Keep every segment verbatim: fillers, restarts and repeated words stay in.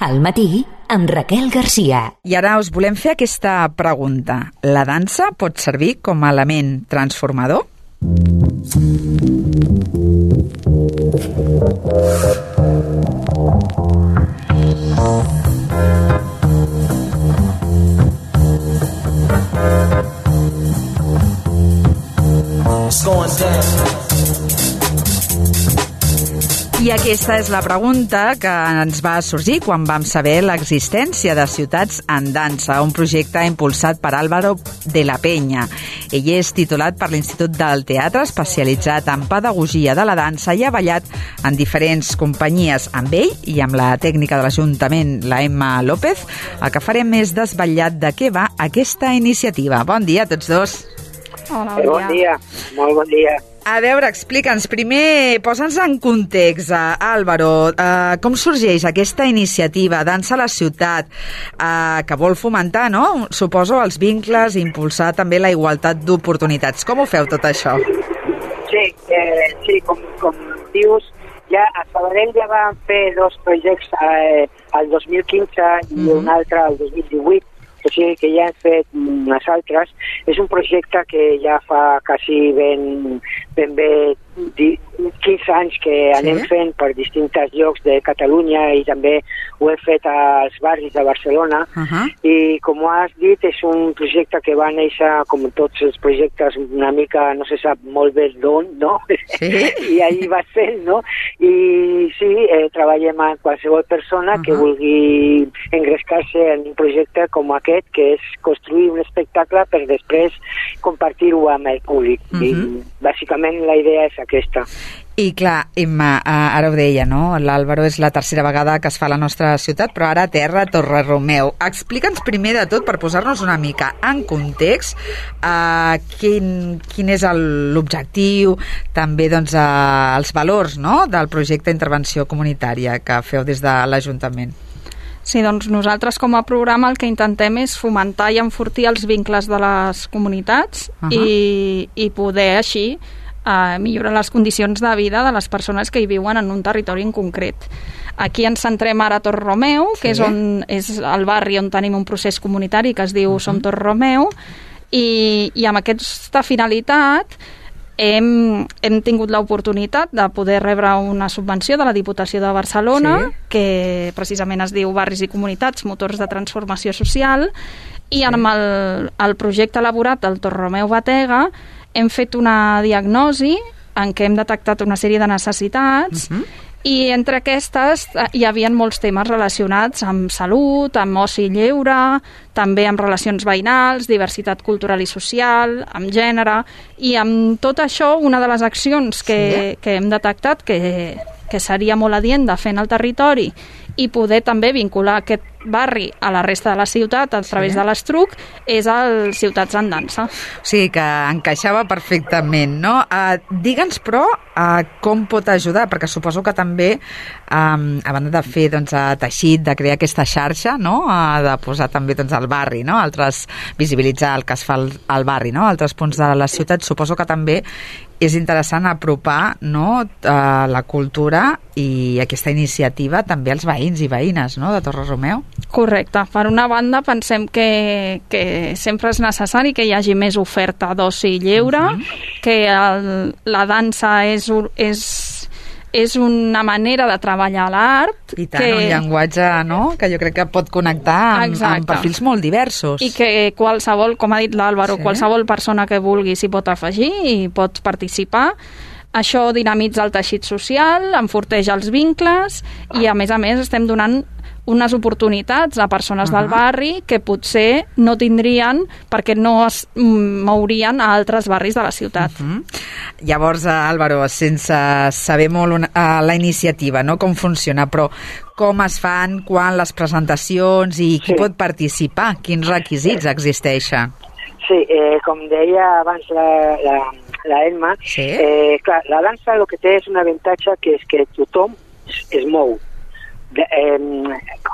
Al matí, amb Raquel Garcia. I ara us volem fer aquesta pregunta. La dansa pot servir com a element transformador? It's going down. I aquesta és la pregunta que ens va sorgir quan vam saber l'existència de Ciutats en Dansa, un projecte impulsat per Álvaro de la Peña. Ell és titulat per l'Institut del Teatre, especialitzat en pedagogia de la dansa i ha ballat en diferents companyies. Amb ell i amb la tècnica de l'Ajuntament, la Emma López, el que farem és desvetllar de què va aquesta iniciativa. Bon dia a tots dos. Hola, bon dia. Bon dia, molt bon dia. A veure, explica'ns, primer, posa'ns en context, uh, Álvaro, uh, com sorgeix aquesta iniciativa Dansa a la Ciutat, uh, que vol fomentar, no?, suposo, els vincles i impulsar també la igualtat d'oportunitats. Com ho feu tot això? Sí, eh, sí com, com dius, ja a Sabadell ja vam fer dos projectes eh, el dos mil quinze i mm-hmm. un altre el dos mil divuit, o sigui que ja hem fet unes altres. És un projecte que ja fa quasi ben, ben bé quinze anys que anem sí? fent per distints llocs de Catalunya i també ho hem fet als barris de Barcelona. Uh-huh. I com has dit, és un projecte que va néixer, com tots els projectes, una mica, no se sap molt bé d'on, no? Sí? I ahí va ser, no? I sí, eh, treballem amb qualsevol persona uh-huh. que vulgui engrescar-se en un projecte com aquest, que és construir un espectacle per després compartir-ho amb el públic. Uh-huh. I bàsicament la idea és aquesta. I clar, Emma, ara ho deia, no? L'Álvaro és la tercera vegada que es fa a la nostra ciutat, però ara a terra, Torre-Romeu. Explica'ns primer de tot, per posar-nos una mica en context, uh, quin, quin és l'objectiu, també doncs, uh, els valors, no?, del projecte d'intervenció comunitària que feu des de l'Ajuntament. Sí, doncs nosaltres com a programa el que intentem és fomentar i enfortir els vincles de les comunitats uh-huh. i, i poder així eh, millorar les condicions de vida de les persones que hi viuen en un territori en concret. Aquí ens centrem ara a Torre-Romeu, que sí. és, on, és el barri on tenim un procés comunitari que es diu uh-huh. Som Torre-Romeu, i, i amb aquesta finalitat Hem, hem tingut l'oportunitat de poder rebre una subvenció de la Diputació de Barcelona, sí. que precisament es diu Barris i Comunitats, Motors de Transformació Social, i amb el, el projecte elaborat del Torre-Romeu Batega hem fet una diagnosi en què hem detectat una sèrie de necessitats uh-huh. i entre aquestes hi havia molts temes relacionats amb salut, amb oci i lleure, també amb relacions veïnals, diversitat cultural i social, amb gènere, i amb tot això una de les accions que, sí. que hem detectat que, que seria molt adient de fer en el territori i poder també vincular aquest barri a la resta de la ciutat a través sí. de l'Estruc és el Ciutats en Dansa. O sigui que encaixava perfectament, no? Uh, Digue'ns, però, uh, com pot ajudar, perquè suposo que també, um, a banda de fer doncs, uh, teixit, de crear aquesta xarxa, no? Uh, de posar també doncs, al barri, no? Altres, visibilitzar el que es fa al, al barri, no? Altres punts de la ciutat, suposo que també és interessant apropar, no? uh, la cultura i aquesta iniciativa també als veïns i veïnes, no?, de Torre-Romeu. Correcte. Per una banda, pensem que, que sempre és necessari que hi hagi més oferta d'oci i lleure, uh-huh. que el, la dansa és, és, és una manera de treballar l'art. I tant, que... un llenguatge, no?, que jo crec que pot connectar amb, amb perfils molt diversos. I que qualsevol, com ha dit l'Álvaro, sí. qualsevol persona que vulgui s'hi pot afegir i pot participar. Això dinamitza el teixit social, enforteix els vincles i, a més a més, estem donant unes oportunitats a persones uh-huh. del barri que potser no tindrien perquè no es mourien a altres barris de la ciutat. Uh-huh. Llavors, Álvaro, sense saber molt una, uh, la iniciativa, no?, com funciona, però com es fan, quan les presentacions i qui sí. pot participar, quins requisits existeixen? Sí, eh, com deia abans la, la, la Emma, sí? eh, clar, la dansa el que té és un avantatge que és que tothom es mou. De, eh,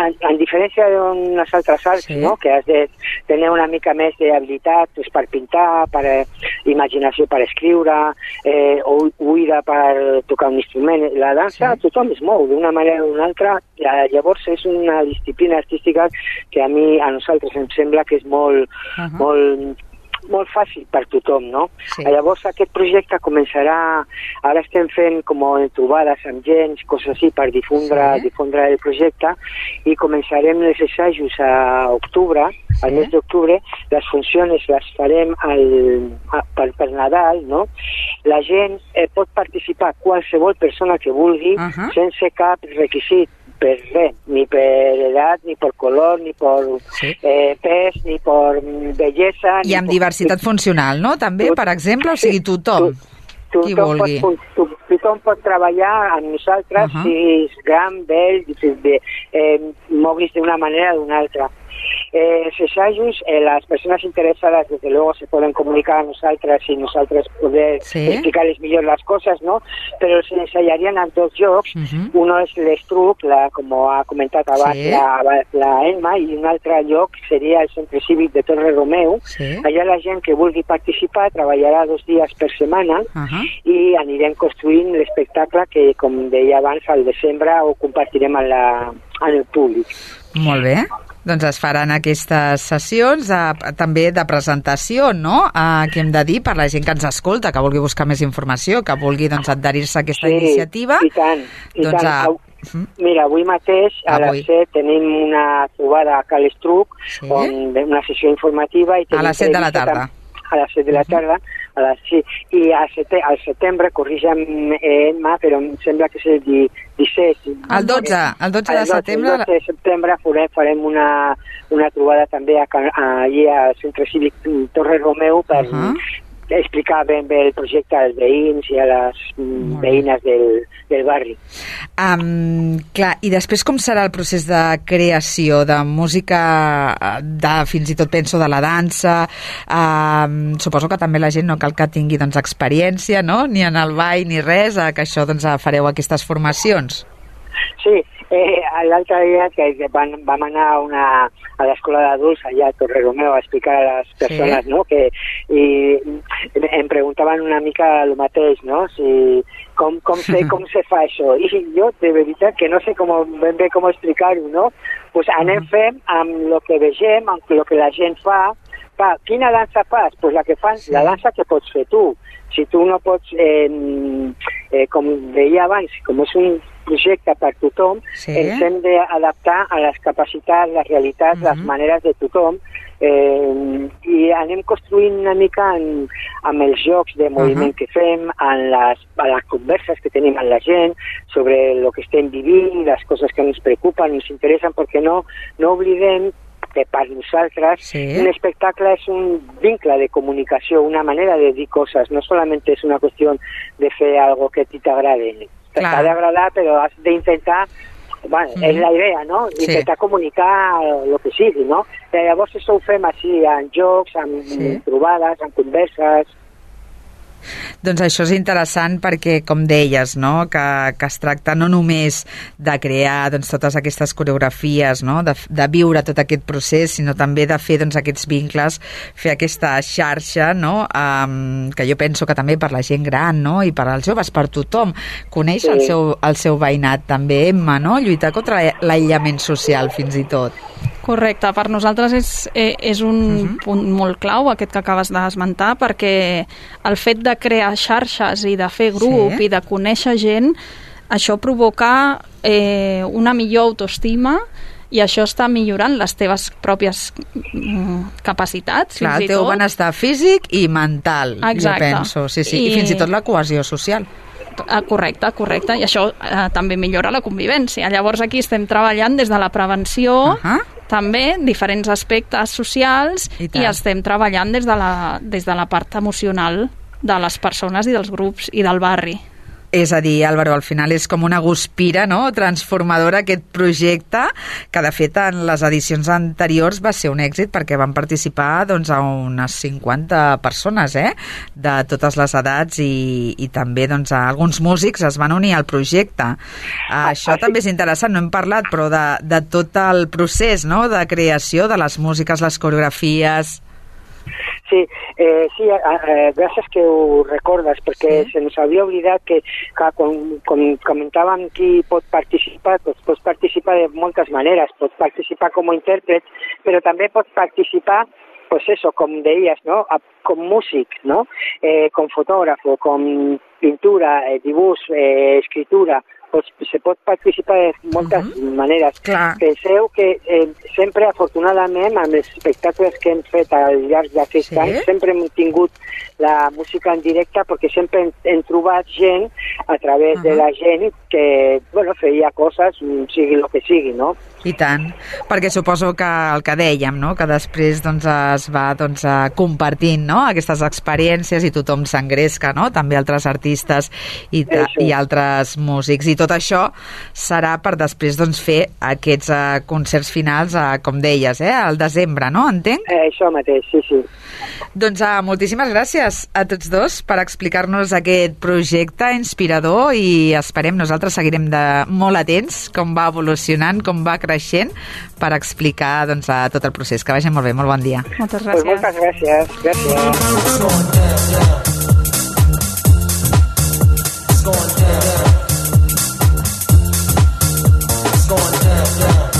en, en diferència d'unes altres arts, sí. no? Que has de tenir una mica més d'habilitat pues, per pintar, per eh, imaginació per escriure, eh, o oïda per tocar un instrument. La dansa, sí. tothom es mou d'una manera o d'una altra. Llavors és una disciplina artística que a mi, a nosaltres, em sembla que és molt, uh-huh. molt, molt fàcil per tothom, no? Sí. Llavors aquest projecte començarà, ara estem fent com trobades amb gent, coses així, per difondre, sí. difondre el projecte, i començarem els assajos a octubre, sí. al mes d'octubre. Les funcions les farem al, a, per, per Nadal, no? La gent eh, pot participar, qualsevol persona que vulgui, uh-huh. sense cap requisit, per res, ni per edat, ni per color, ni per sí. eh, pes, ni per bellesa... I amb diversitat per... funcional, no? També, tot, per exemple, o sigui, tothom, tu, qui tothom vulgui. Pot, tu, tothom pot treballar amb nosaltres, uh-huh. si és gran, vell, si eh, moguis d'una manera o d'una altra. Eh, els assajos, eh, las personas interesadas desde luego se pueden comunicar a nosotras y nosotras poder sí. explicarles mejor las cosas, ¿no? Pero se ensayarían en dos llocs. Uh-huh. Uno es l'Estruc, la, como ha comentat abans sí. la, la Emma, i un altre lloc seria el Centre Cívic de Torre Romeu. Sí. Allà la gent que vulgui participar treballarà dos dies per setmana uh-huh. i anirem construint l'espectacle que, com deia abans, al desembre ho compartirem en, la, en el públic. Molt bé. Doncs es faran aquestes sessions eh, també de presentació, no? Eh, que hem de dir per la gent que ens escolta, que vulgui buscar més informació, que vulgui doncs, adherir-se a aquesta sí, iniciativa. I tant, i doncs, tant. A... Mira, avui mateix a avui. les set tenim una trobada a Cal Estruc, sí? on una sessió informativa. I a les set de la tarda. A les set de la tarda. A les, sí. I a sete, al setembre, corrija'm Emma, però em sembla que és el disset. El dotze, el dotze de setembre. El dotze de setembre farem, farem una, una trobada també a, a, allí al Centre Cívic Torre Romeu per uh-huh. explicar ben bé el projecte als veïns i a les mm, veïnes del, del barri. Um, clar, i després com serà el procés de creació de música, de fins i tot penso de la dansa? Um, suposo que també la gent no cal que tingui doncs, experiència, no? Ni en el ball ni res, a que això doncs, fareu aquestes formacions. Sí, eh, l'altre dia que van, vam anar a, una, a l'escola d'adults allà a Torre Romeu a explicar a les persones, sí. no? Que, i em preguntaven una mica el mateix, no? Si, com, com, se, com se fa això? I jo, de veritat, que no sé com, ben bé com explicar-ho, no? Pues anem fent amb el que vegem, amb el que la gent fa. Pa, quina dansa fas? Pues la que fan, sí. la dansa que pots fer tu. Si tu no pots, eh, eh, com deia abans, com és un projecte per tothom, sí. ens hem d'adaptar a les capacitats, les realitats, uh-huh. les maneres de tothom, eh, i anem construint una mica en, amb els jocs de moviment uh-huh. que fem, en les, en les converses que tenim amb la gent sobre el que estem vivint, les coses que ens preocupen, ens interessen, perquè no, no oblidem que per nosaltres sí. un espectacle és un vincle de comunicació, una manera de dir coses, no solament és una qüestió de fer algo que a ti t'agrade. T'ha d'agradar, però has d'intentar, bueno, mm. és la idea, no? Intentar sí. comunicar el que sigui, no? I llavors això ho fem així, en jocs, en sí. trobades, en converses. Doncs això és interessant perquè, com deies, no? que, que es tracta no només de crear doncs, totes aquestes coreografies, no? de, de viure tot aquest procés, sinó també de fer doncs, aquests vincles, fer aquesta xarxa, no? um, que jo penso que també per la gent gran, no? I per als joves, per tothom, conèixer sí. el, seu, el seu veïnat també, Emma, no? Lluitar contra l'aïllament social fins i tot. Correcte, per nosaltres és, és un uh-huh. punt molt clau aquest que acabes d'esmentar, perquè el fet de crear xarxes i de fer grup sí. i de conèixer gent, això provoca eh, una millor autoestima i això està millorant les teves pròpies mm, capacitats. Clar, fins el teu i tot. benestar físic i mental, exacte. Jo penso. Sí, sí. I... I fins i tot la cohesió social. Correcte, correcte, i això eh, també millora la convivència. Llavors aquí estem treballant des de la prevenció, uh-huh. també diferents aspectes socials, i, i estem treballant des de, la, des de la part emocional de les persones i dels grups i del barri. És a dir, Álvaro, al final és com una guspira, no?, transformadora aquest projecte, que de fet en les edicions anteriors va ser un èxit perquè van participar doncs, a unes cinquanta persones, eh?, de totes les edats i, i també doncs, alguns músics es van unir al projecte. Ah, Això ah, sí. també és interessant, no hem parlat, però de, de tot el procés, no?, de creació de les músiques, les coreografies... Sí, eh, sí eh, gràcies que ho recordes, perquè sí. se nos havia oblidat que, que com, com comentàvem qui pot participar, doncs pots participar de moltes maneres, pots participar com a intèrpret, però també pots participar, pues eso, com deies, no?, com músic, no?, eh, com fotògrafo, com pintura, eh, dibuix, eh, escritura, pues se pot participar de moltes uh-huh. maneres. Clar. Penseu que eh, sempre, afortunadament, amb els espectacles que hem fet al llarg d'aquest sí? any, sempre hem tingut la música en directe perquè sempre hem, hem trobat gent a través uh-huh. de la gent que, bueno, feia coses, sigui el que sigui, no? I tant, perquè suposo que el que dèiem, no?, que després doncs, es va doncs, compartint, no?, aquestes experiències i tothom s'engresca, no?, també altres artistes i, ta- i altres músics. I tot això serà per després doncs, fer aquests uh, concerts finals, uh, com deies, eh, al desembre, no?, entenc? Eh, això mateix, sí, sí. Doncs uh, moltíssimes gràcies a tots dos per explicar-nos aquest projecte inspirador i esperem, nosaltres seguirem de molt atents com va evolucionant, com va creixent, per explicar doncs, a tot el procés. Que vagi molt bé, molt bon dia. Moltes gràcies. Pues moltes gràcies. Gràcies. It's going down, down. It's going down, down.